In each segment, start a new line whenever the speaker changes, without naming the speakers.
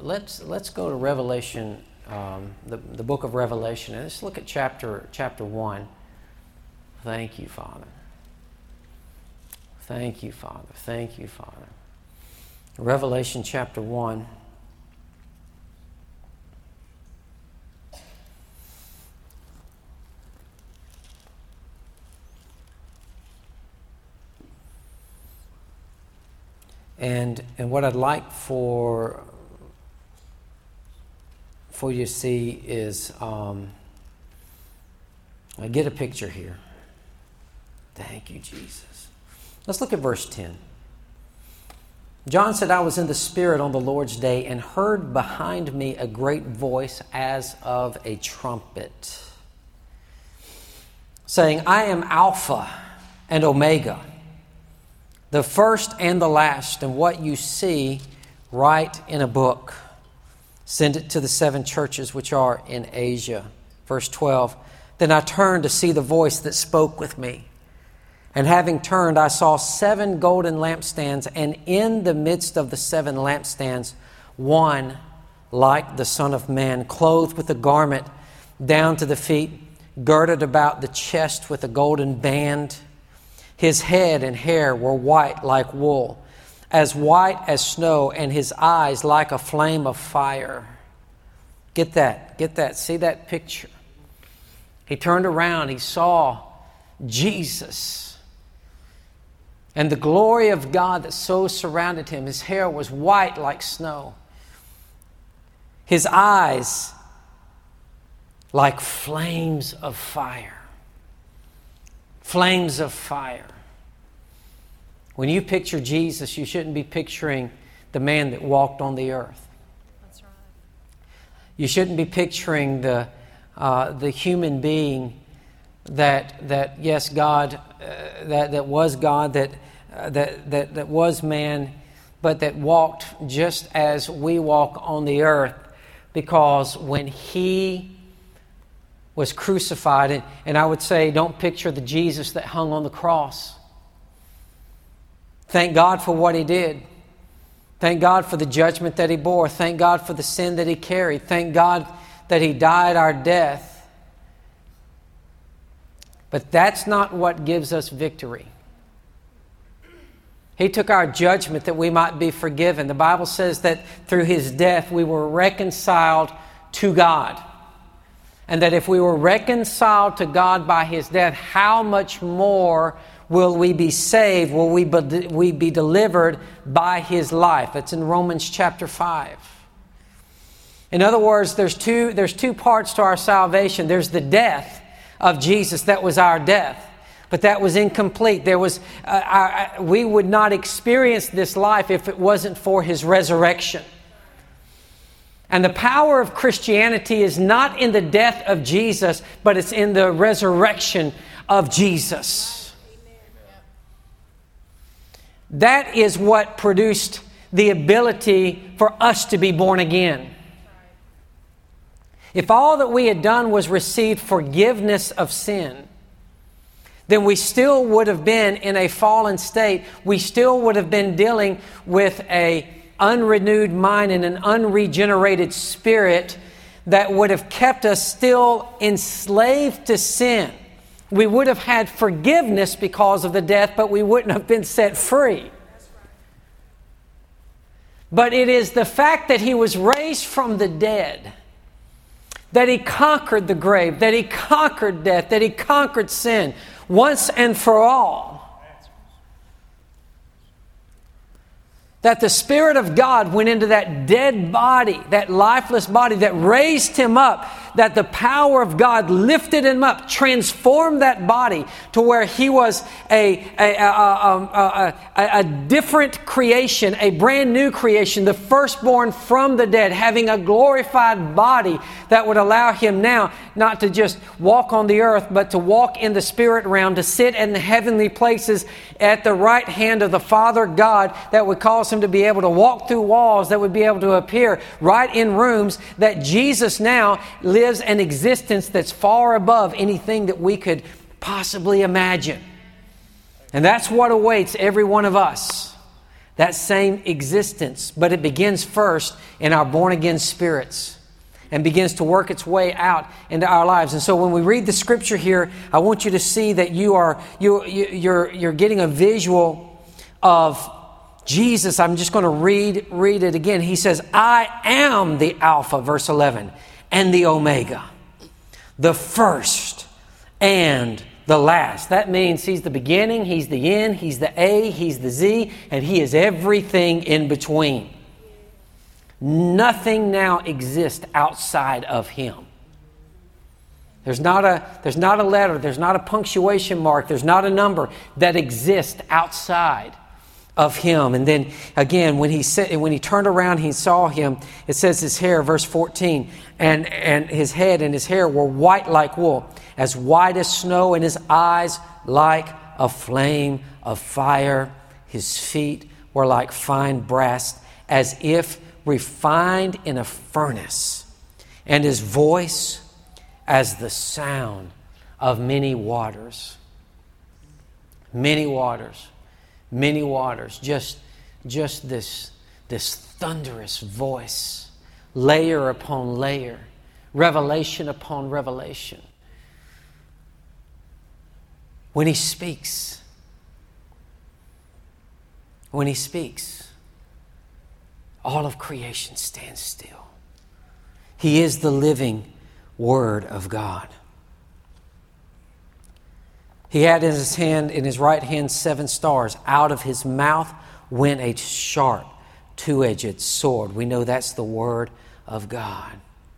let's go to Revelation, the book of Revelation, and let's look at chapter 1. Thank you, Father. Thank you, Father. Thank you, Father. Revelation chapter 1. And what I'd like for you to see is, I get a picture here. Thank you, Jesus. Let's look at verse 10. John said, I was in the Spirit on the Lord's day and heard behind me a great voice as of a trumpet, saying, I am Alpha and Omega, the first and the last, and what you see, write in a book. Send it to the 7 churches which are in Asia. Verse 12, then I turned to see the voice that spoke with me. And having turned, I saw 7 golden lampstands, and in the midst of the 7 lampstands, one like the Son of Man, clothed with a garment down to the feet, girded about the chest with a golden band. His head and hair were white like wool, as white as snow, and his eyes like a flame of fire. Get that. See that picture? He turned around, he saw Jesus. And the glory of God that so surrounded him. His hair was white like snow. His eyes like flames of fire. Flames of fire. When you picture Jesus, you shouldn't be picturing the man that walked on the earth.
That's right.
You shouldn't be picturing the human being that yes, God, that was God, that was man, but that walked just as we walk on the earth. Because when he was crucified, and I would say, don't picture the Jesus that hung on the cross. Thank God for what he did. Thank God for the judgment that he bore. Thank God for the sin that he carried. Thank God that he died our death. But that's not what gives us victory. He took our judgment that we might be forgiven. The Bible says that through his death we were reconciled to God. And that if we were reconciled to God by his death, how much more will we be saved? Will we be delivered by his life? It's in Romans chapter 5. In other words, there's two parts to our salvation. There's the death of Jesus. That was our death. But that was incomplete. We would not experience this life if it wasn't for his resurrection. And the power of Christianity is not in the death of Jesus, but it's in the resurrection of Jesus. That is what produced the ability for us to be born again. If all that we had done was receive forgiveness of sin, then we still would have been in a fallen state. We still would have been dealing with an unrenewed mind and an unregenerated spirit that would have kept us still enslaved to sin. We would have had forgiveness because of the death, but we wouldn't have been set free. But it is the fact that he was raised from the dead, that he conquered the grave, that he conquered death, that he conquered sin once and for all. That the Spirit of God went into that dead body, that lifeless body, that raised him up, that the power of God lifted him up, transformed that body to where he was a different creation, a brand new creation, the firstborn from the dead, having a glorified body that would allow him now not to just walk on the earth, but to walk in the spirit realm, to sit in the heavenly places at the right hand of the Father God, that would cause him to be able to walk through walls, that would be able to appear right in rooms, that Jesus now lives an existence that's far above anything that we could possibly imagine. And that's what awaits every one of us. that same existence, but it begins first in our born-again spirits and begins to work its way out into our lives. And so when we read the Scripture here, I want you to see that you're getting a visual of Jesus. I'm just going to read it again. He says, I am the Alpha, verse 11, and the Omega, the first and the last. That means He's the beginning, He's the end, He's the A, He's the Z, and He is everything in between. Nothing now exists outside of Him. There's not a letter, there's not a punctuation mark, there's not a number that exists outside of Him. And then again, when he turned around, he saw Him. It says his hair, verse 14, and his head and his hair were white like wool, as white as snow, and his eyes like a flame of fire. His feet were like fine brass, as if refined in a furnace, and His voice as the sound of many waters. Many waters. Many waters. Just this thunderous voice, layer upon layer, revelation upon revelation. When He speaks, all of creation stands still. He is the living Word of God. He had in his right hand 7 stars. Out of His mouth went a sharp, 2-edged sword. We know that's the Word of God.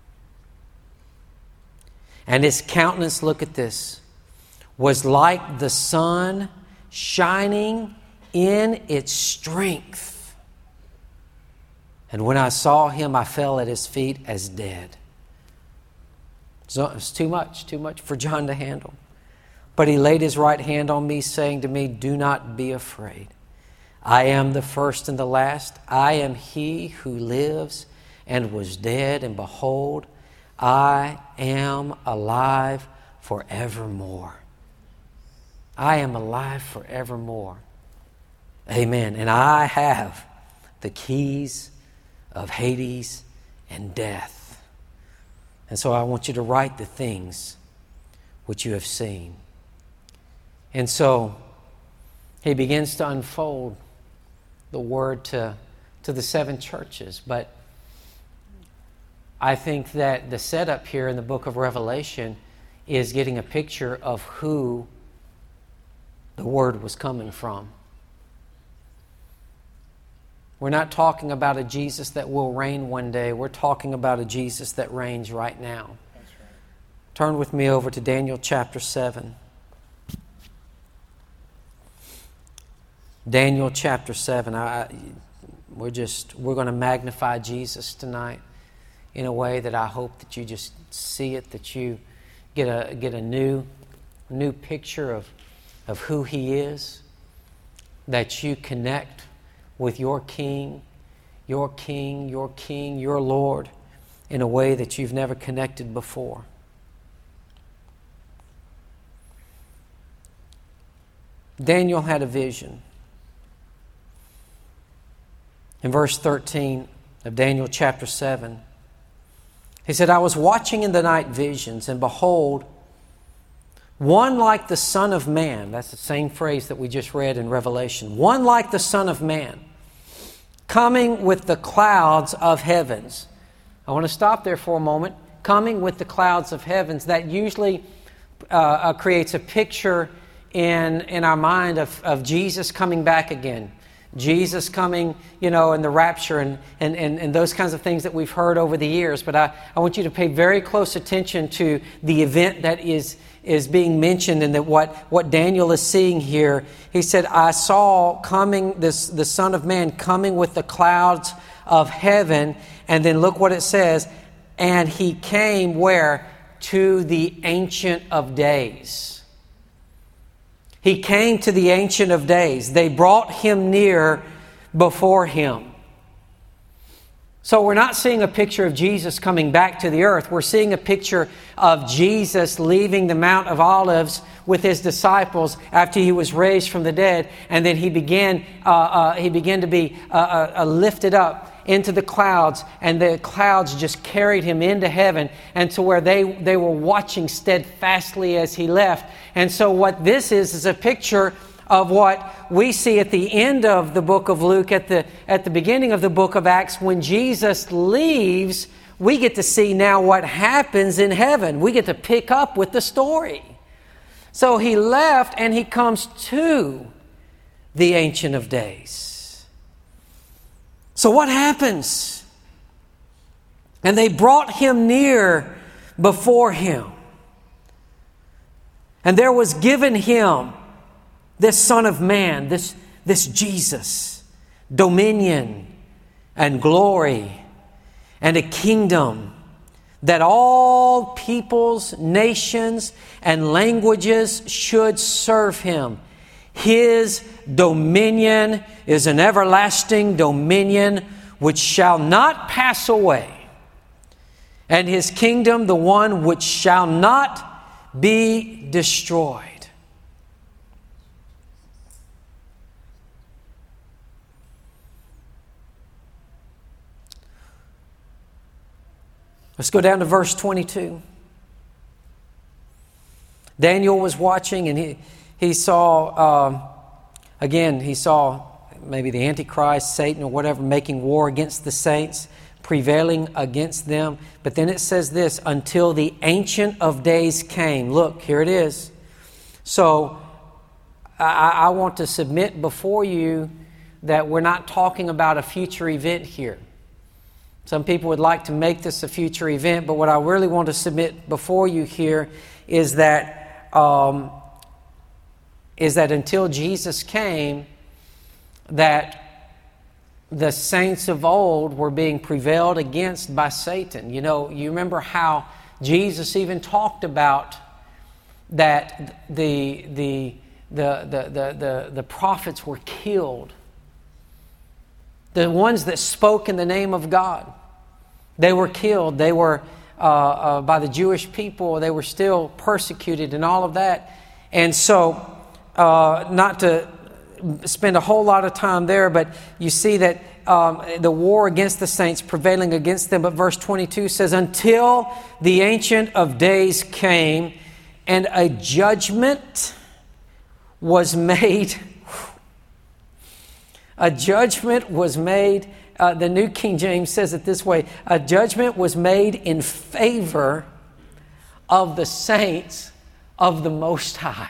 And His countenance, look at this, was like the sun shining in its strength. And when I saw Him, I fell at His feet as dead. So it was too much for John to handle. But He laid His right hand on me, saying to me, do not be afraid. I am the first and the last. I am He who lives and was dead, and behold, I am alive forevermore. I am alive forevermore. Amen. And I have the keys of Hades and death. And so I want you to write the things which you have seen. And so He begins to unfold the Word to the 7 churches. But I think that the setup here in the book of Revelation is getting a picture of who the Word was coming from. We're not talking about a Jesus that will reign one day. We're talking about a Jesus that reigns right now. That's right. Turn with me over to Daniel chapter 7. Daniel chapter 7. We're going to magnify Jesus tonight in a way that I hope that you just see it, that you get a new picture of who He is, that you connect with your King, your Lord, in a way that you've never connected before. Daniel had a vision. In verse 13 of Daniel chapter 7, he said, I was watching in the night visions, and behold, one like the Son of Man. That's the same phrase that we just read in Revelation. One like the Son of Man, coming with the clouds of heavens. I want to stop there for a moment. Coming with the clouds of heavens. That usually creates a picture in our mind of Jesus coming back again. Jesus coming, in the rapture and those kinds of things that we've heard over the years. But I want you to pay very close attention to the event that is being mentioned and that what Daniel is seeing here. He said, I saw coming the Son of Man coming with the clouds of heaven. And then look what it says. And He came where? To the Ancient of Days. He came to the Ancient of Days. They brought Him near before Him. So we're not seeing a picture of Jesus coming back to the earth. We're seeing a picture of Jesus leaving the Mount of Olives with His disciples after He was raised from the dead. And then He began to be lifted up into the clouds. And the clouds just carried Him into heaven, and to where they were watching steadfastly as He left. And so what this is a picture of what we see at the end of the book of Luke, at the beginning of the book of Acts. When Jesus leaves, we get to see now what happens in heaven. We get to pick up with the story. So He left and He comes to the Ancient of Days. So what happens? And they brought Him near before Him. And there was given Him, this Son of Man, this Jesus, dominion and glory and a kingdom, that all peoples, nations, and languages should serve Him. His dominion is an everlasting dominion which shall not pass away, and His kingdom the one which shall not be destroyed. Let's go down to verse 22. Daniel was watching, and he saw, he saw maybe the Antichrist, Satan or whatever, making war against the saints, prevailing against them. But then it says this, until the Ancient of Days came. Look, here it is. So I want to submit before you that we're not talking about a future event here. Some people would like to make this a future event, but what I really want to submit before you here is that until Jesus came, that the saints of old were being prevailed against by Satan. You know, you remember how Jesus even talked about that the prophets were killed. The ones that spoke in the name of God, they were killed. They were, by the Jewish people, they were still persecuted and all of that. And so, not to spend a whole lot of time there, but you see that the war against the saints prevailing against them. But verse 22 says, until the Ancient of Days came, and a judgment was made. A judgment was made, the New King James says it this way, a judgment was made in favor of the saints of the Most High.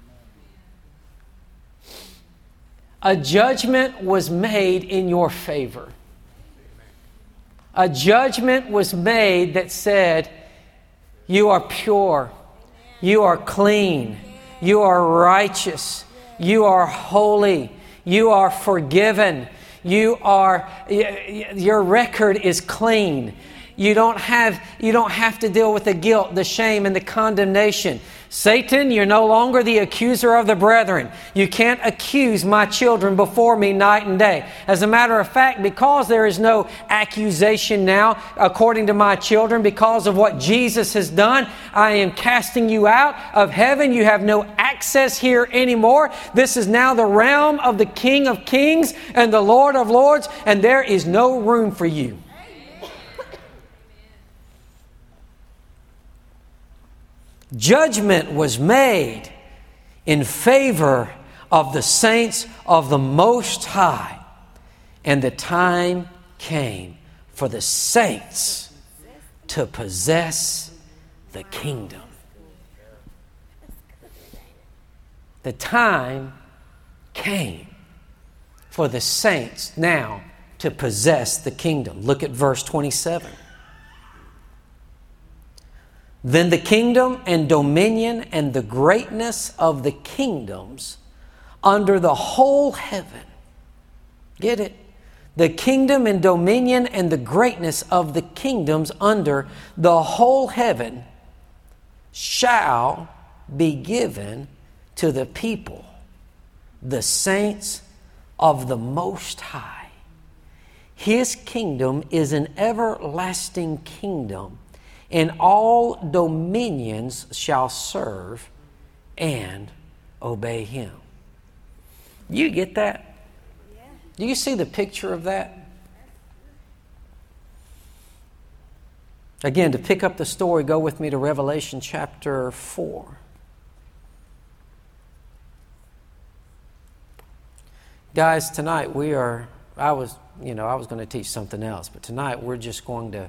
A judgment was made in your favor. A judgment was made that said, you are pure, you are clean, you are righteous, you are holy, you are forgiven. Your record is clean. You don't have to deal with the guilt, the shame, and the condemnation. Satan, you're no longer the accuser of the brethren. You can't accuse my children before me night and day. As a matter of fact, because there is no accusation now, according to my children, because of what Jesus has done, I am casting you out of heaven. You have no access here anymore. This is now the realm of the King of Kings and the Lord of Lords, and there is no room for you. Judgment was made in favor of the saints of the Most High, and the time came for the saints to possess the kingdom. The time came for the saints now to possess the kingdom. Look at verse 27. Then the kingdom and dominion and the greatness of the kingdoms under the whole heaven. Get it? The kingdom and dominion and the greatness of the kingdoms under the whole heaven shall be given to the people, the saints of the Most High. His kingdom is an everlasting kingdom, and all dominions shall serve and obey Him. You get that? Do you see the picture of that? Again, to pick up the story, go with me to Revelation chapter 4. Guys, tonight I was going to teach something else, but tonight we're just going to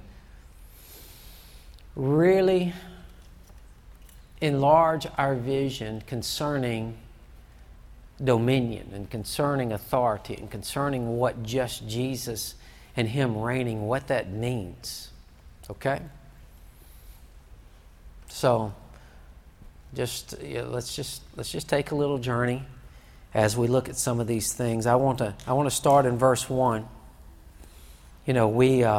really enlarge our vision concerning dominion and concerning authority and concerning what just Jesus and Him reigning, what that means. Okay? So, let's just take a little journey as we look at some of these things. I want to start in verse 1. You know,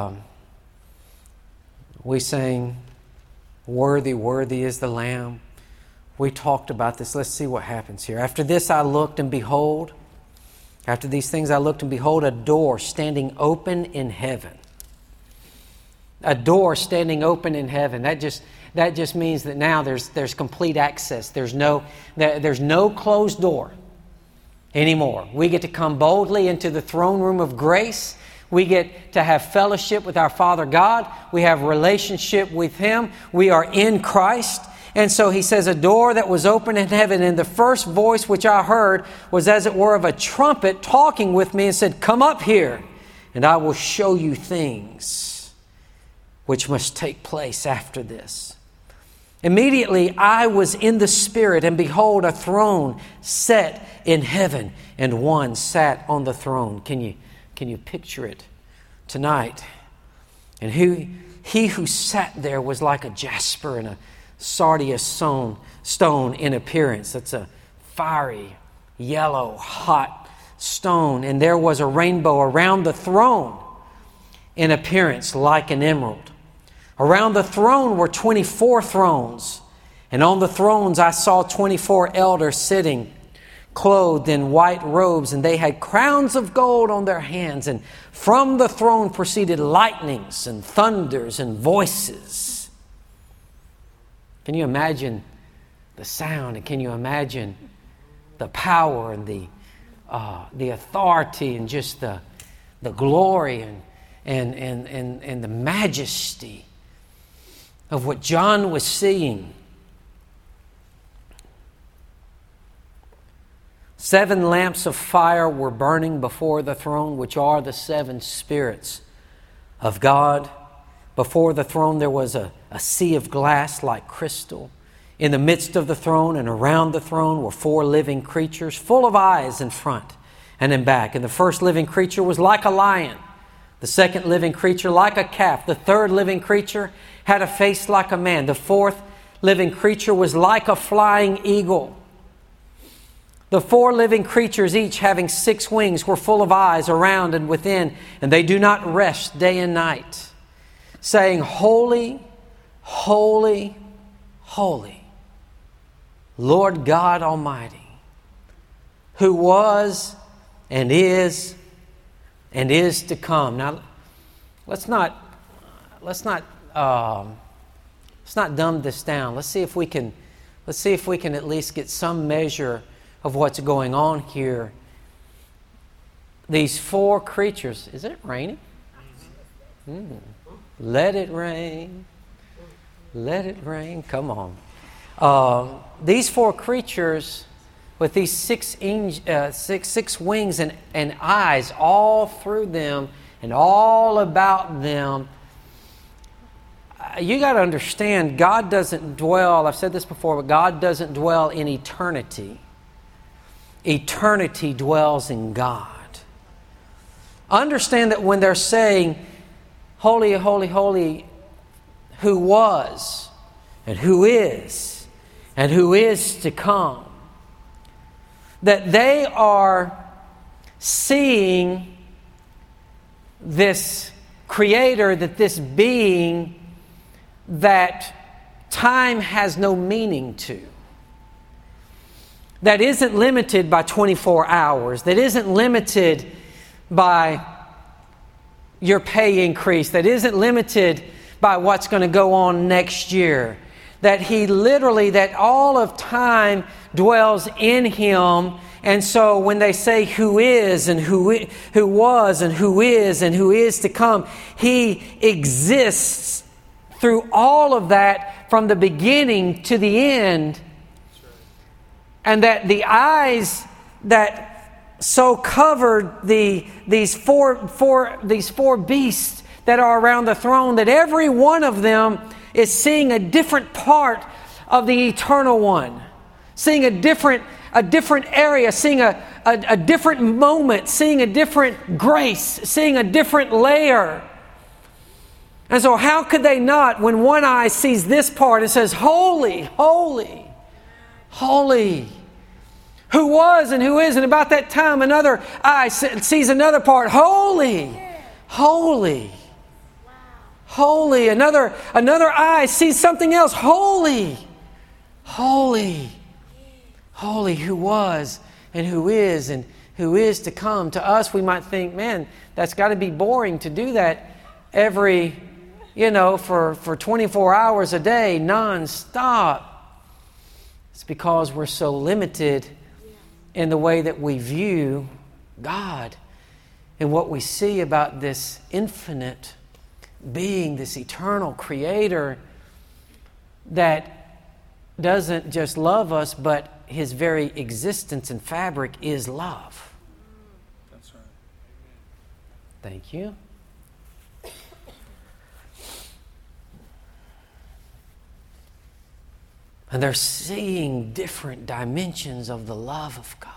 we sang, "Worthy, worthy is the Lamb." We talked about this. Let's see what happens here. After this I looked, and behold, after these things I looked, and behold, a door standing open in heaven. A door standing open in heaven. That just means that now there's complete access. There's no closed door anymore. We get to come boldly into the throne room of grace. We get to have fellowship with our Father God. We have relationship with Him. We are in Christ. And so he says, a door that was open in heaven, and the first voice which I heard was as it were of a trumpet talking with me, and said, "Come up here, and I will show you things which must take place after this." Immediately I was in the Spirit, and behold, a throne set in heaven, and one sat on the throne. Can you picture it tonight? And he who sat there was like a jasper and a sardius stone in appearance. That's a fiery, yellow, hot stone. And there was a rainbow around the throne in appearance like an emerald. Around the throne were 24 thrones, and on the thrones I saw 24 elders sitting, clothed in white robes, and they had crowns of gold on their hands. And from the throne proceeded lightnings and thunders and voices. Can you imagine the sound? And can you imagine the power and the authority and just the glory and the majesty of what John was seeing? 7 lamps of fire were burning before the throne, which are the 7 spirits of God. Before the throne there was a sea of glass like crystal. In the midst of the throne and around the throne were 4 living creatures, full of eyes in front and in back. And the first living creature was like a lion. The second living creature like a calf. The third living creature had a face like a man. The fourth living creature was like a flying eagle. The 4 living creatures, each having 6 wings, were full of eyes around and within, and they do not rest day and night, saying, "Holy, holy, holy, Lord God Almighty, who was and is to come." Now, let's not dumb this down. Let's see if we can at least get some measure of what's going on here. These 4 creatures. Is it raining? Let it rain. Let it rain. Come on. These 4 creatures with these 6 wings and eyes all through them and all about them. You got to understand, God doesn't dwell, I've said this before, but God doesn't dwell in eternity. Eternity dwells in God. Understand that when they're saying, "Holy, holy, holy, who was and who is to come," that they are seeing this Creator, that this being that time has no meaning to, that isn't limited by 24 hours, that isn't limited by your pay increase, that isn't limited by what's going to go on next year. That He literally, that all of time dwells in Him. And so when they say who is and who was and who is to come, He exists through all of that from the beginning to the end. And that the eyes that so covered these four beasts that are around the throne, that every one of them is seeing a different part of the Eternal One, seeing a different area, seeing a different moment, seeing a different grace, seeing a different layer. And so how could they not, when one eye sees this part, it says, holy, holy, holy, who was and who is, and about that time another eye sees another part, holy, holy, holy. Another eye sees something else, holy, holy, holy, who was and who is to come. To us, we might think, man, that's got to be boring to do that every, for 24 hours a day, non-stop. It's because we're so limited in the way that we view God and what we see about this infinite being, this eternal creator that doesn't just love us, but His very existence and fabric is love.
That's right.
Thank you. And they're seeing different dimensions of the love of God.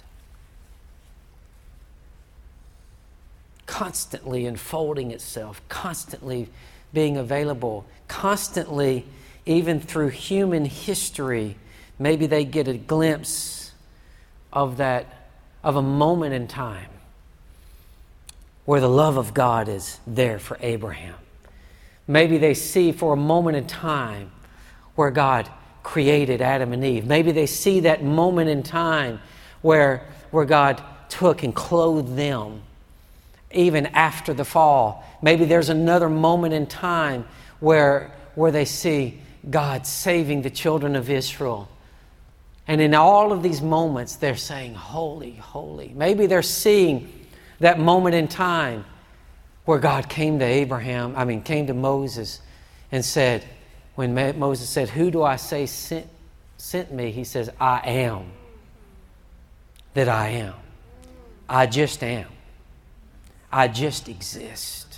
Constantly unfolding itself, constantly being available, constantly, even through human history, maybe they get a glimpse of a moment in time where the love of God is there for Abraham. Maybe they see for a moment in time where God created Adam and Eve. Maybe they see that moment in time where God took and clothed them even after the fall. Maybe there's another moment in time where they see God saving the children of Israel. And in all of these moments, they're saying, holy, holy. Maybe they're seeing that moment in time where God came to Moses and said, when Moses said, who do I say sent me? He says, I am that I am. I just am. I just exist.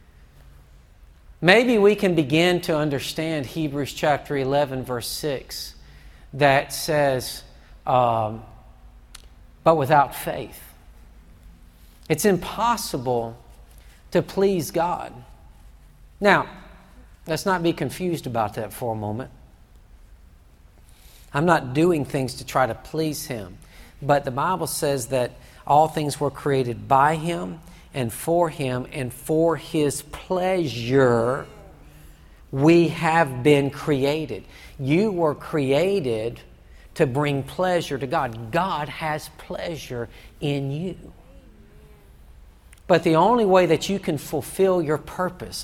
Maybe we can begin to understand Hebrews chapter 11, verse 6, that says, but without faith, it's impossible to please God. Now, let's not be confused about that for a moment. I'm not doing things to try to please Him. But the Bible says that all things were created by Him and for His pleasure we have been created. You were created to bring pleasure to God. God has pleasure in you. But the only way that you can fulfill your purpose,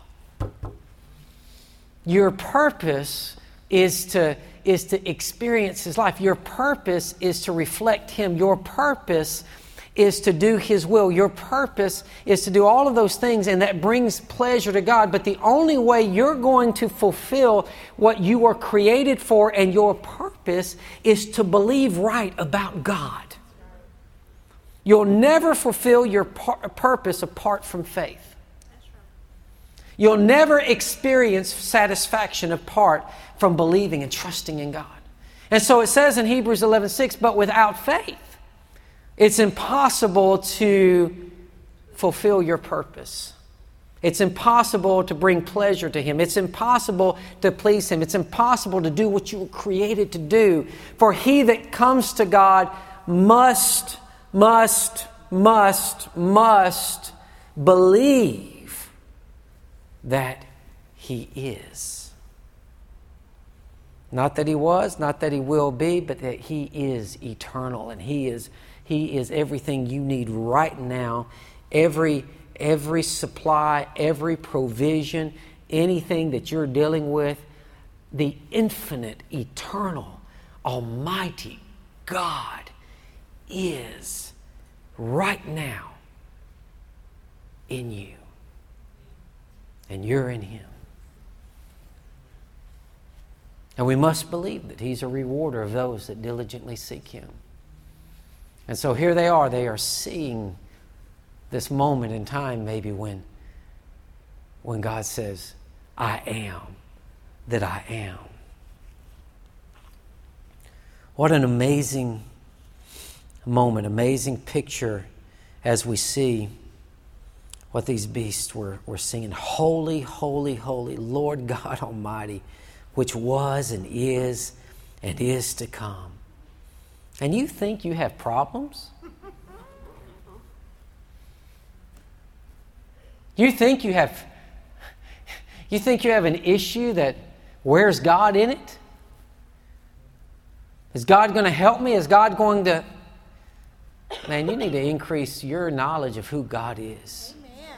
your purpose is to experience His life. Your purpose is to reflect Him. Your purpose is to do His will. Your purpose is to do all of those things, and that brings pleasure to God. But the only way you're going to fulfill what you were created for and your purpose is to believe right about God. You'll never fulfill your purpose apart from faith. You'll never experience satisfaction apart from believing and trusting in God. And so it says in Hebrews 11:6, but without faith, it's impossible to fulfill your purpose. It's impossible to bring pleasure to Him. It's impossible to please Him. It's impossible to do what you were created to do. For he that comes to God must believe that He is. Not that He was, not that He will be, but that He is eternal, and He is everything you need right now. Every every supply, every provision, anything that you're dealing with, the infinite, eternal, almighty God is right now in you. And you're in Him. And we must believe that He's a rewarder of those that diligently seek Him. And so here they are seeing this moment in time maybe when God says, I am that I am. What an amazing moment, amazing picture as we see what these beasts were singing. Holy, holy, holy, Lord God Almighty, which was and is to come. And you think you have problems? You think you have an issue that where's God in it? Is God going to help me? Is God going to... Man, you need to increase your knowledge of who God is. Amen.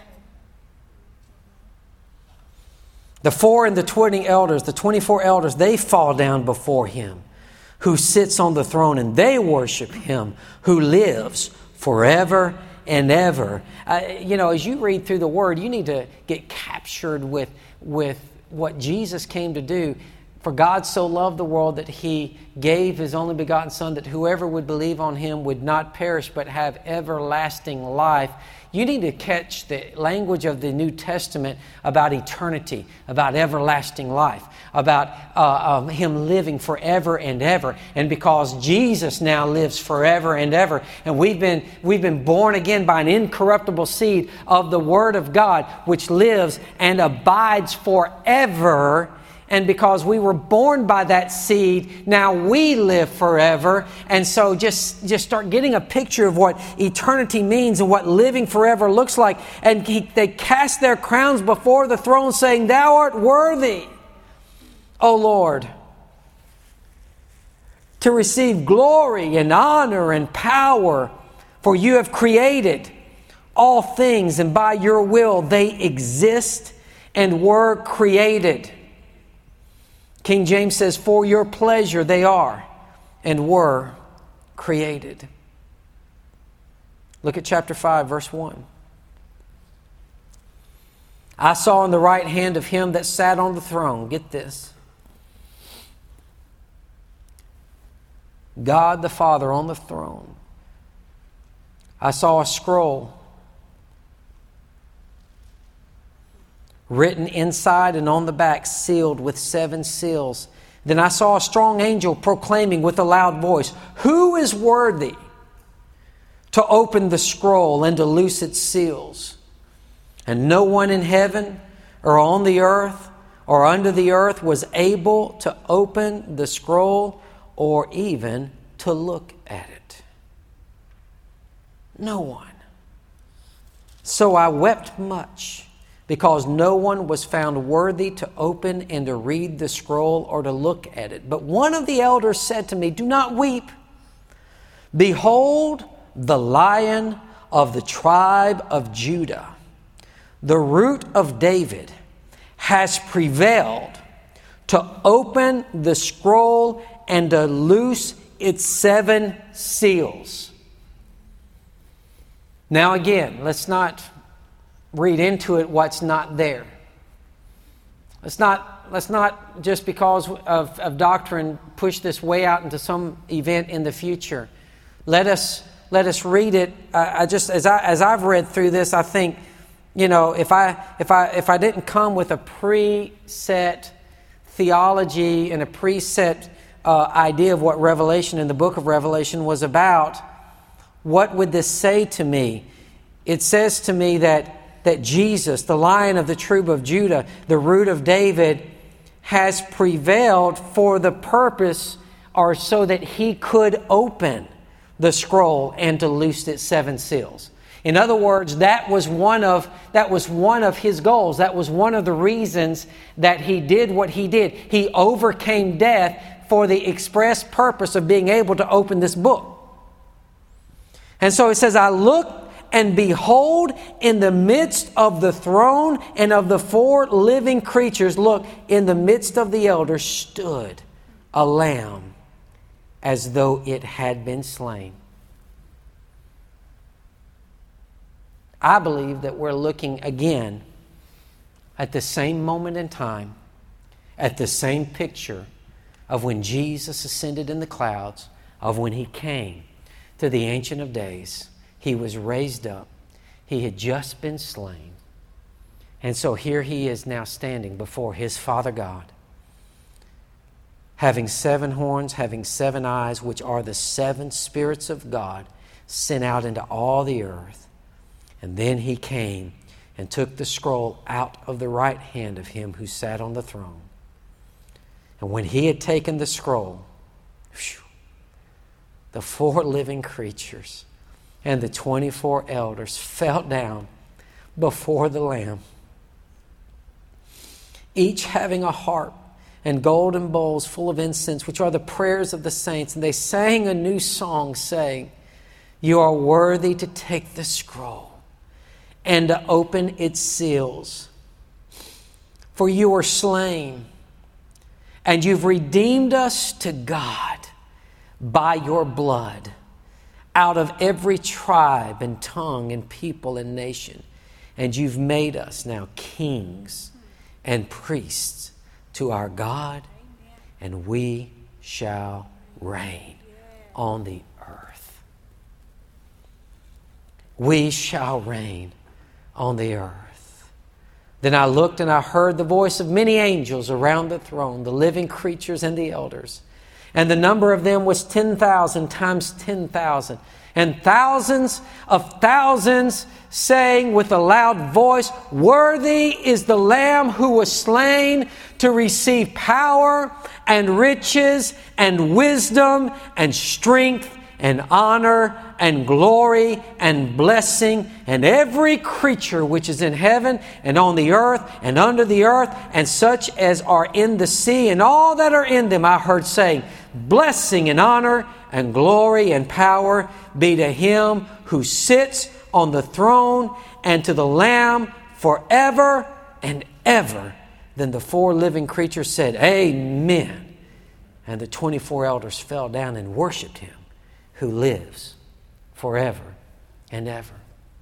The 4 and the 20 elders, the 24 elders, they fall down before Him who sits on the throne, and they worship Him who lives forever and ever. As you read through the Word, you need to get captured with what Jesus came to do. For God so loved the world that He gave His only begotten Son, that whoever would believe on Him would not perish but have everlasting life. You need to catch the language of the New Testament about eternity, about everlasting life, about Him living forever and ever. And because Jesus now lives forever and ever, and we've been born again by an incorruptible seed of the Word of God, which lives and abides forever. And because we were born by that seed, now we live forever. And so just start getting a picture of what eternity means and what living forever looks like. And they cast their crowns before the throne, saying, Thou art worthy, O Lord, to receive glory and honor and power. For you have created all things, and by your will they exist and were created. King James says, for your pleasure they are and were created. Look at chapter 5, verse 1. I saw on the right hand of Him that sat on the throne, get this, God the Father on the throne. I saw a scroll written inside and on the back, sealed with 7 seals. Then I saw a strong angel proclaiming with a loud voice, Who is worthy to open the scroll and to loose its seals? And no one in heaven or on the earth or under the earth was able to open the scroll or even to look at it. No one. So I wept much, because no one was found worthy to open and to read the scroll or to look at it. But one of the elders said to me, Do not weep. Behold, the Lion of the tribe of Judah, the Root of David, has prevailed to open the scroll and to loose its 7 seals. Now again, let's not read into it what's not there. Let's not just because of doctrine push this way out into some event in the future. Let us read it. As I've read through this, I think, if I didn't come with a preset theology and a preset idea of what Revelation in the book of Revelation was about, what would this say to me? It says to me that Jesus, the Lion of the tribe of Judah, the Root of David, has prevailed for the purpose, or so that He could open the scroll and to loose its 7 seals. In other words, that was one of His goals. That was one of the reasons that He did what He did. He overcame death for the express purpose of being able to open this book. And so it says, I looked and behold, in the midst of the throne and of the four living creatures, look, in the midst of the elders stood a lamb as though it had been slain. I believe that we're looking again at the same moment in time, at the same picture of when Jesus ascended in the clouds, of when He came to the Ancient of Days. He was raised up. He had just been slain. And so here He is now standing before His Father God, having 7 horns, having 7 eyes, which are the 7 spirits of God sent out into all the earth. And then He came and took the scroll out of the right hand of Him who sat on the throne. And when He had taken the scroll, the 4 living creatures and the 24 elders fell down before the Lamb, each having a harp and golden bowls full of incense, which are the prayers of the saints. And they sang a new song, saying, "You are worthy to take the scroll and to open its seals. For you were slain, and you've redeemed us to God by your blood out of every tribe and tongue and people and nation. And you've made us now kings and priests to our God, and we shall reign on the earth." We shall reign on the earth. Then I looked and I heard the voice of many angels around the throne, the living creatures and the elders. And the number of them was 10,000 times 10,000. And thousands of thousands saying with a loud voice, "Worthy is the Lamb who was slain to receive power and riches and wisdom and strength and honor and glory and blessing." And every creature which is in heaven and on the earth and under the earth and such as are in the sea and all that are in them, I heard saying, "Blessing and honor and glory and power be to Him who sits on the throne and to the Lamb forever and ever." Then the 4 living creatures said, "Amen." And the 24 elders fell down and worshiped Him who lives forever and ever.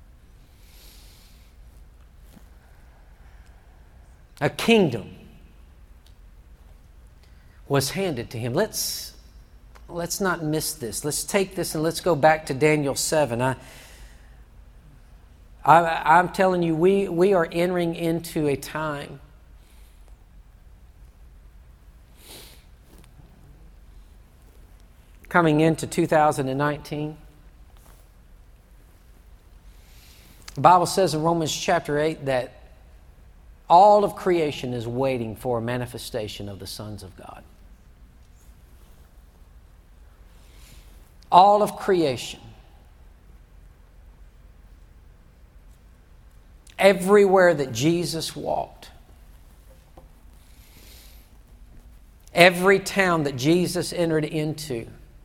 A kingdom was handed to Him. Let's not miss this. Let's take this and let's go back to Daniel 7. I'm telling you, we are entering into a time coming into 2019. The Bible says in Romans chapter 8 that all of creation is waiting for a manifestation of the sons of God. All of creation. Everywhere that Jesus walked. Every town that Jesus entered into.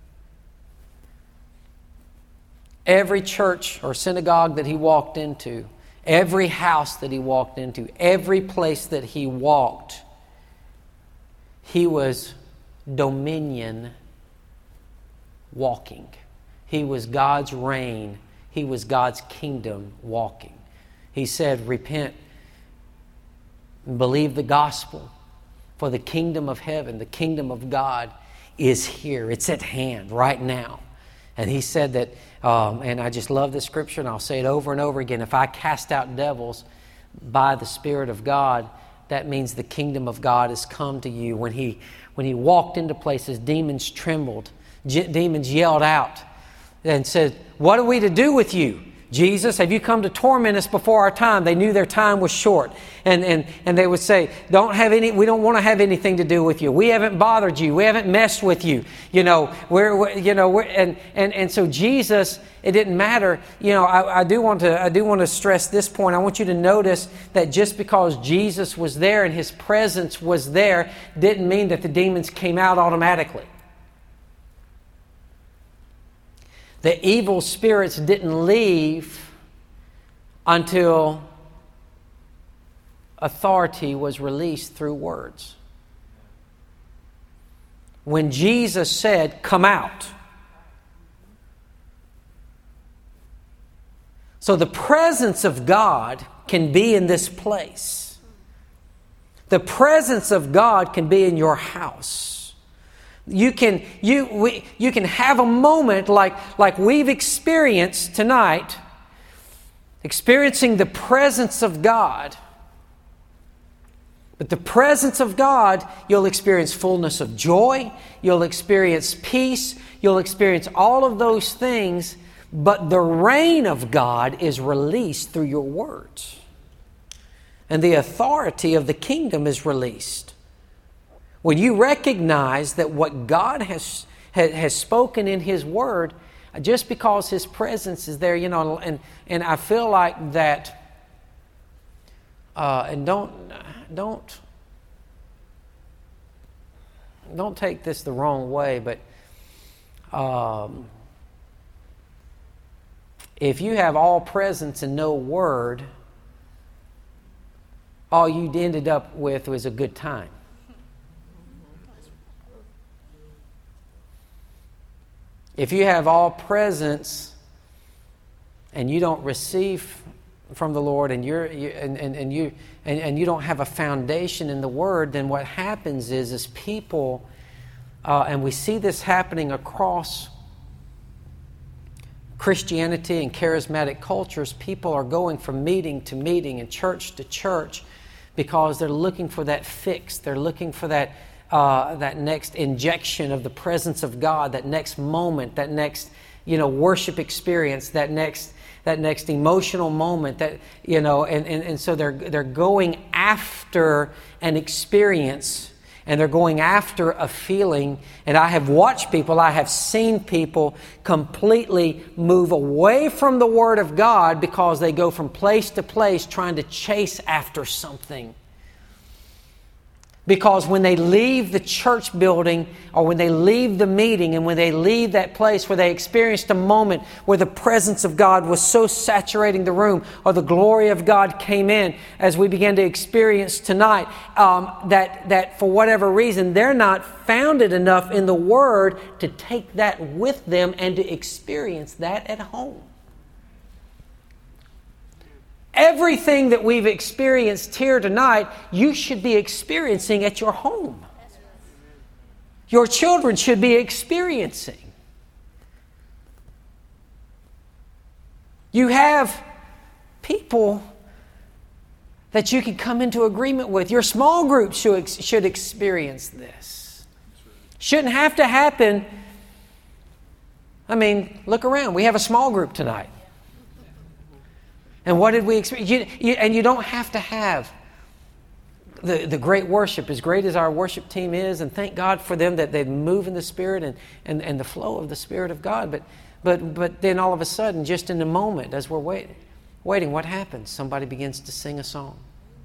Every church or synagogue that He walked into. Every house that He walked into. Every place that He walked. He was dominion walking. He was God's reign. He was God's kingdom walking. He said, "Repent and believe the gospel, for the kingdom of heaven, the kingdom of God is here. It's at hand right now." And He said that, and I just love this scripture, and I'll say it over and over again, if I cast out devils by the Spirit of God, that means the kingdom of God has come to you. When He walked into places, demons trembled. Demons yelled out and said, "What are we to do with you? Jesus, have you come to torment us before our time?" They knew their time was short. And they would say, we don't want to have anything to do with you. We haven't bothered you. We haven't messed with you. And so Jesus, it didn't matter. I do want to stress this point. I want you to notice that just because Jesus was there and His presence was there didn't mean that the demons came out automatically. The evil spirits didn't leave until authority was released through words. When Jesus said, "Come out." So the presence of God can be in this place. The presence of God can be in your house. You can have a moment like we've experienced tonight, experiencing the presence of God. But the presence of God, you'll experience fullness of joy, you'll experience peace, you'll experience all of those things, but the reign of God is released through your words. And the authority of the kingdom is released. When you recognize that what God has spoken in His Word, just because His presence is there, and I feel like that, and don't take this the wrong way, but if you have all presence and no word, all you ended up with was a good time. If you have all presence and you don't receive from the Lord, and you don't have a foundation in the Word, then what happens is people, and we see this happening across Christianity and charismatic cultures, people are going from meeting to meeting and church to church because they're looking for that fix. They're looking for that next injection of the presence of God, that next moment, that next worship experience, that next emotional moment, and so they're going after an experience, and they're going after a feeling. And I have watched people, I have seen people completely move away from the Word of God because they go from place to place trying to chase after something. Because when they leave the church building, or when they leave the meeting, and when they leave that place where they experienced a moment where the presence of God was so saturating the room, or the glory of God came in, as we began to experience tonight, that for whatever reason, they're not founded enough in the Word to take that with them and to experience that at home. Everything that we've experienced here tonight, you should be experiencing at your home. Your children should be experiencing. You have people that you can come into agreement with. Your small group should experience this. Shouldn't have to happen. I mean, look around. We have a small group tonight. And what did we experience? And you don't have to have the great worship, as great as our worship team is, and thank God for them that they move in the Spirit and the flow of the Spirit of God. But then all of a sudden, just in the moment, as we're waiting, what happens? Somebody begins to sing a song.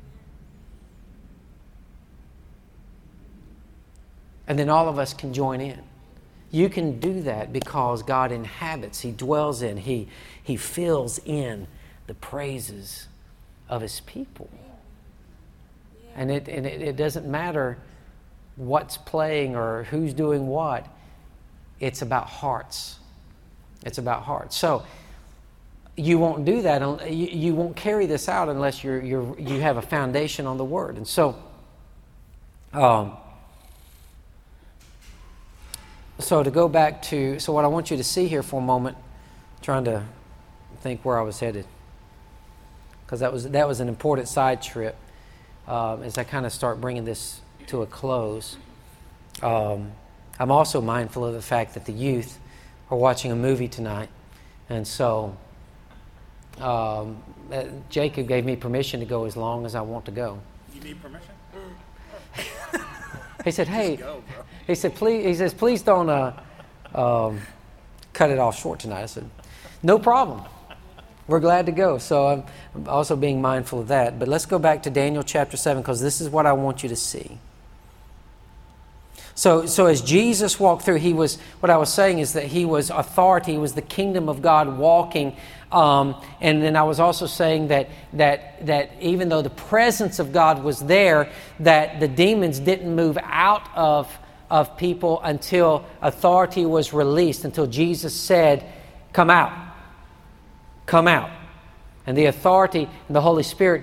And then all of us can join in. You can do that because God inhabits, He dwells in, He fills in the praises of His people. And it doesn't matter what's playing or who's doing what. It's about hearts. It's about hearts. So you won't do that. You won't carry this out unless you have a foundation on the Word. And so, so to go back to what I want you to see here for a moment, trying to think where I was headed, because that was an important side trip. As I kind of start bringing this to a close, I'm also mindful of the fact that the youth are watching a movie tonight, and so Jacob gave me permission to go as long as I want to go.
You need permission?
He said, "Hey,"
go, bro.
he said, "Please," he says, "Please don't cut it off short tonight." I said, "No problem. We're glad to go." So I'm also being mindful of that. But let's go back to Daniel chapter 7, because this is what I want you to see. So as Jesus walked through, what I was saying is that He was authority. He was the kingdom of God walking And then I was also saying that even though the presence of God was there, that the demons didn't move out of people until authority was released, until Jesus said, "Come out, come out." And the authority and the Holy Spirit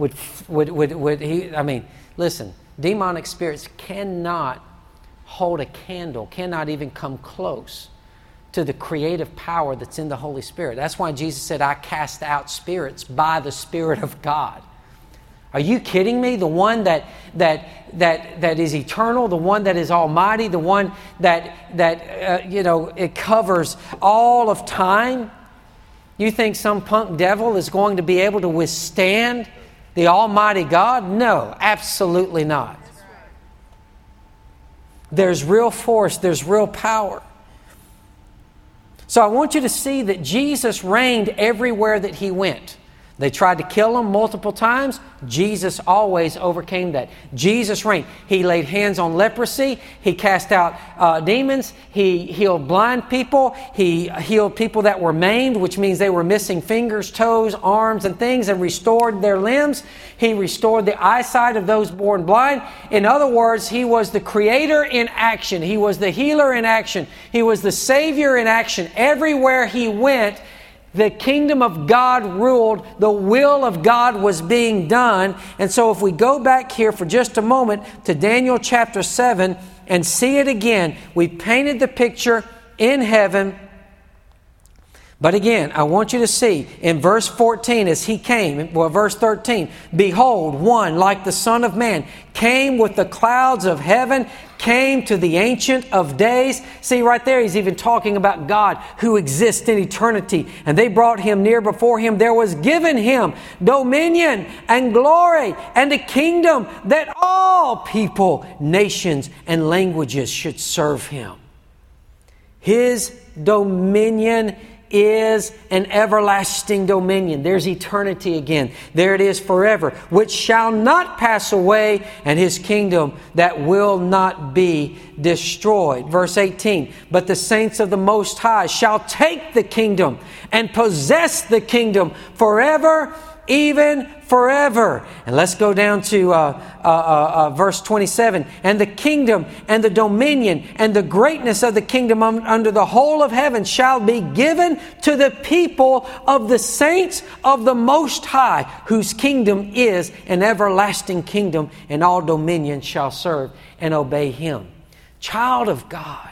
listen, demonic spirits cannot hold a candle, cannot even come close to the creative power that's in the Holy Spirit. That's why Jesus said, "I cast out spirits by the Spirit of God." Are you kidding me? The one that is eternal, the one that is almighty, the one that it covers all of time. You think some punk devil is going to be able to withstand the Almighty God? No, absolutely not. There's real force, there's real power. So I want you to see that Jesus reigned everywhere that He went. They tried to kill Him multiple times. Jesus always overcame that. Jesus reigned. He laid hands on leprosy. He cast out demons. He healed blind people. He healed people that were maimed, which means they were missing fingers, toes, arms, and things, and restored their limbs. He restored the eyesight of those born blind. In other words, He was the Creator in action. He was the healer in action. He was the Savior in action. Everywhere He went, the kingdom of God ruled. The will of God was being done. And so if we go back here for just a moment to Daniel chapter 7 and see it again, we painted the picture in heaven. But again, I want you to see in verse 14 as He came, verse 13, "Behold, one like the Son of Man came with the clouds of heaven, came to the Ancient of Days." See right there, He's even talking about God who exists in eternity. "And they brought Him near before Him. There was given Him dominion and glory and a kingdom that all people, nations, and languages should serve Him." His dominion is an everlasting dominion. There's eternity again. There it is forever, which shall not pass away, and His kingdom that will not be destroyed. Verse 18, "But the saints of the Most High shall take the kingdom and possess the kingdom forever, even forever." And let's go down to verse 27. "And the kingdom and the dominion and the greatness of the kingdom under the whole of heaven shall be given to the people of the saints of the Most High, whose kingdom is an everlasting kingdom, and all dominion shall serve and obey Him." Child of God,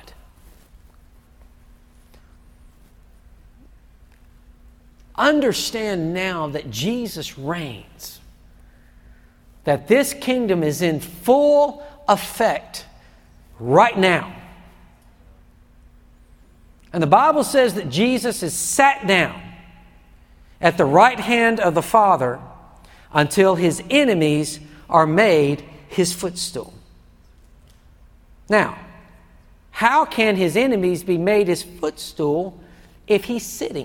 understand now that Jesus reigns, that this kingdom is in full effect right now. And the Bible says that Jesus is sat down at the right hand of the Father until His enemies are made His footstool. Now, how can His enemies be made His footstool if He's sitting?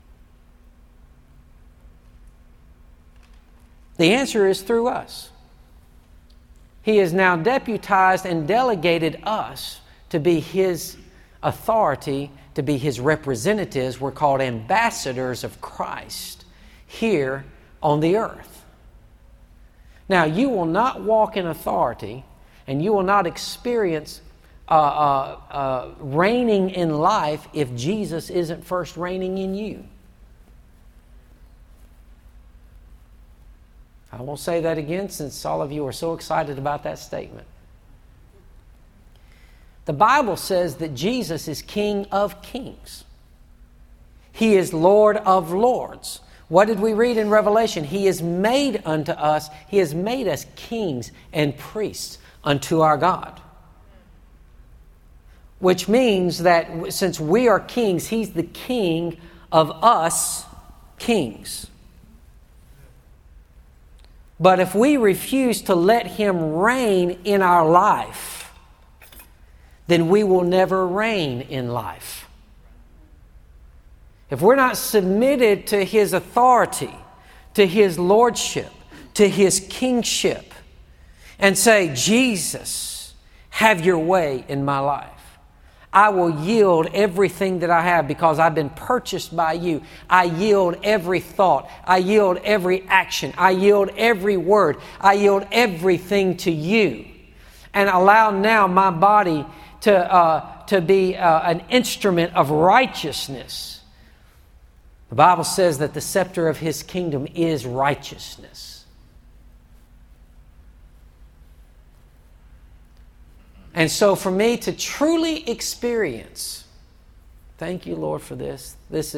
The answer is through us. He has now deputized and delegated us to be His authority, to be His representatives. We're called ambassadors of Christ here on the earth. Now, you will not walk in authority, and you will not experience reigning in life if Jesus isn't first reigning in you. I won't say that again since all of you are so excited about that statement. The Bible says that Jesus is King of kings. He is Lord of lords. What did we read in Revelation? He is made unto us, He has made us kings and priests unto our God. Which means that since we are kings, He's the King of us kings. But if we refuse to let Him reign in our life, then we will never reign in life. If we're not submitted to His authority, to His lordship, to His kingship, and say, "Jesus, have your way in my life. I will yield everything that I have because I've been purchased by you. I yield every thought. I yield every action. I yield every word. I yield everything to you. And allow now my body to be an instrument of righteousness. The Bible says that the scepter of His kingdom is righteousness. And so for me to truly experience, thank you, Lord, for this. This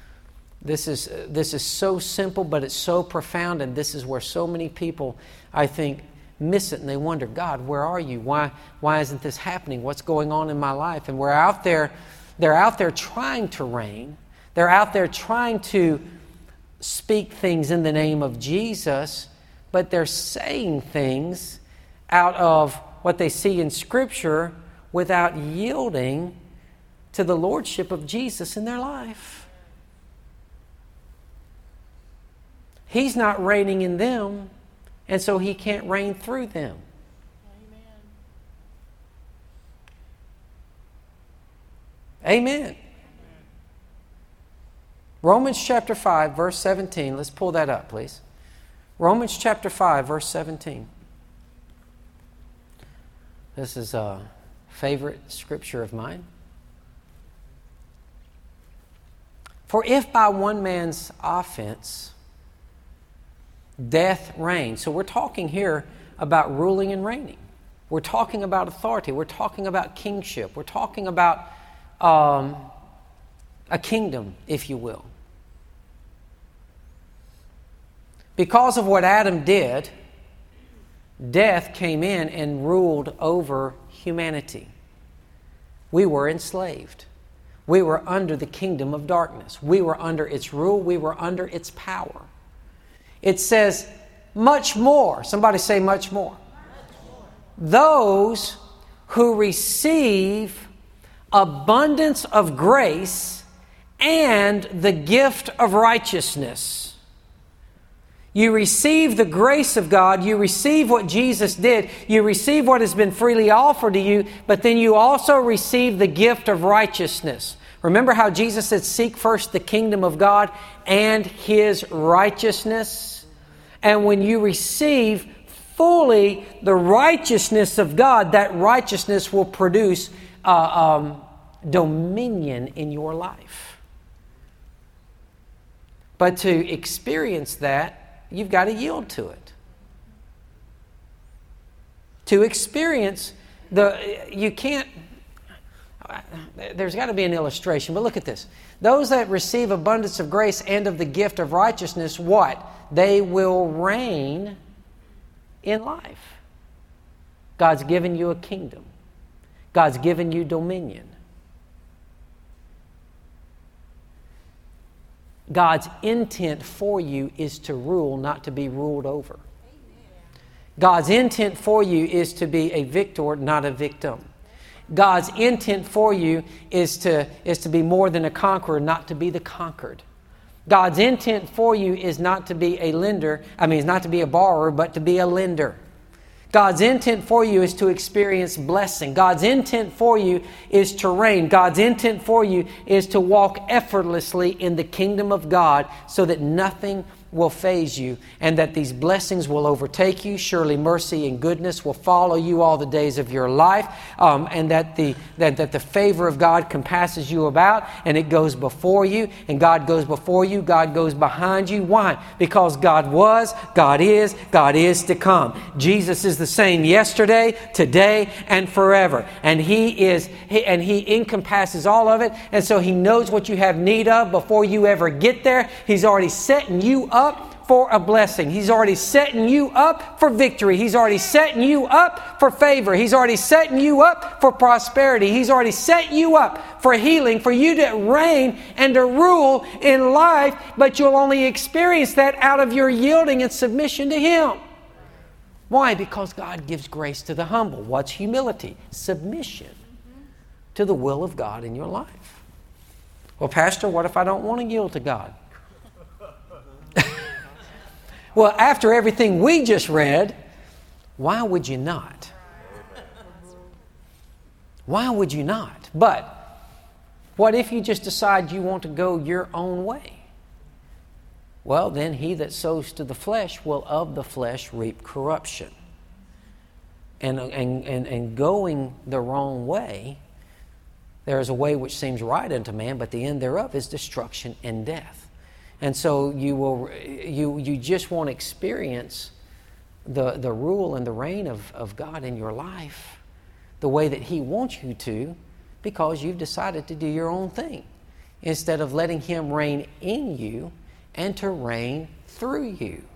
is so simple, but it's so profound, and this is where so many people, I think, miss it, and they wonder, God, where are you? Why isn't this happening? What's going on in my life? And they're out there trying to reign. They're out there trying to speak things in the name of Jesus, but they're saying things out of what they see in Scripture without yielding to the lordship of Jesus in their life. He's not reigning in them, and so He can't reign through them. Amen. Romans chapter 5, verse 17. Let's pull that up, please. Romans chapter 5, verse 17. This is a favorite scripture of mine. For if by one man's offense death reigned. So we're talking here about ruling and reigning. We're talking about authority. We're talking about kingship. We're talking about a kingdom, if you will. Because of what Adam did, death came in and ruled over humanity. We were enslaved. We were under the kingdom of darkness. We were under its rule. We were under its power. It says, much more. Somebody say much more. Much more. Those who receive abundance of grace and the gift of righteousness. You receive the grace of God. You receive what Jesus did. You receive what has been freely offered to you, but then you also receive the gift of righteousness. Remember how Jesus said, seek first the kingdom of God and His righteousness? And when you receive fully the righteousness of God, that righteousness will produce dominion in your life. But to experience that, you've got to yield to it. To experience you can't, there's got to be an illustration, but look at this. Those that receive abundance of grace and of the gift of righteousness, what? They will reign in life. God's given you a kingdom. God's given you dominion. God's intent for you is to rule, not to be ruled over. God's intent for you is to be a victor, not a victim. God's intent for you is to be more than a conqueror, not to be the conquered. God's intent for you is not to be a lender, is not to be a borrower, but to be a lender. God's intent for you is to experience blessing. God's intent for you is to reign. God's intent for you is to walk effortlessly in the kingdom of God so that nothing will faze you and that these blessings will overtake you. Surely mercy and goodness will follow you all the days of your life, and that the favor of God compasses you about, and it goes before you, and God goes before you, God goes behind you. Why? Because God was, God is to come. Jesus is the same yesterday, today, and forever. And He encompasses all of it, and so He knows what you have need of before you ever get there. He's already setting you up for a blessing. He's already setting you up for victory. He's already setting you up for favor. He's already setting you up for prosperity. He's already set you up for healing, for you to reign and to rule in life, but you'll only experience that out of your yielding and submission to Him. Why? Because God gives grace to the humble. What's humility? Submission to the will of God in your life. Well, Pastor, what if I don't want to yield to God? Well, after everything we just read, why would you not? Why would you not? But what if you just decide you want to go your own way? Well, then he that sows to the flesh will of the flesh reap corruption. And going the wrong way, there is a way which seems right unto man, but the end thereof is destruction and death. And so you just won't experience the rule and the reign of God in your life the way that He wants you to, because you've decided to do your own thing instead of letting Him reign in you and to reign through you.